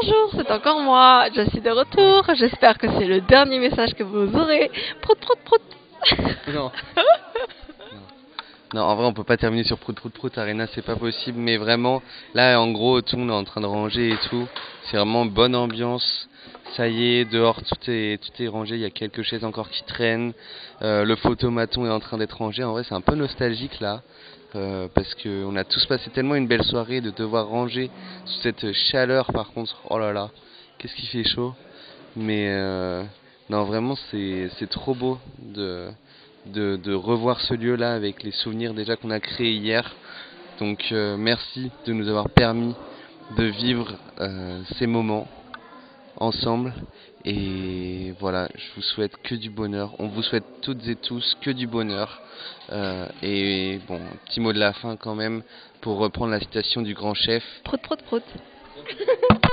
Bonjour, c'est encore moi, je suis de retour, j'espère que c'est le dernier message que vous aurez. Prout prout prout. Non. Non, en vrai, on peut pas terminer sur Prout Prout Prout Arena, c'est pas possible. Mais vraiment, là, en gros, tout le monde est en train de ranger et tout. C'est vraiment bonne ambiance. Ça y est, dehors, tout est rangé. Il y a quelques chaises encore qui traînent. Le photomaton est en train d'être rangé. En vrai, c'est un peu nostalgique là. Parce qu'on a tous passé tellement une belle soirée de devoir ranger sous cette chaleur. Par contre, oh là là, qu'est-ce qui fait chaud. Mais non, vraiment, c'est trop beau de revoir ce lieu-là avec les souvenirs déjà qu'on a créés hier. Donc merci de nous avoir permis de vivre ces moments ensemble. Et voilà, je vous souhaite que du bonheur. On vous souhaite toutes et tous que du bonheur. Et bon, petit mot de la fin quand même pour reprendre la citation du grand chef. Prout prout prout.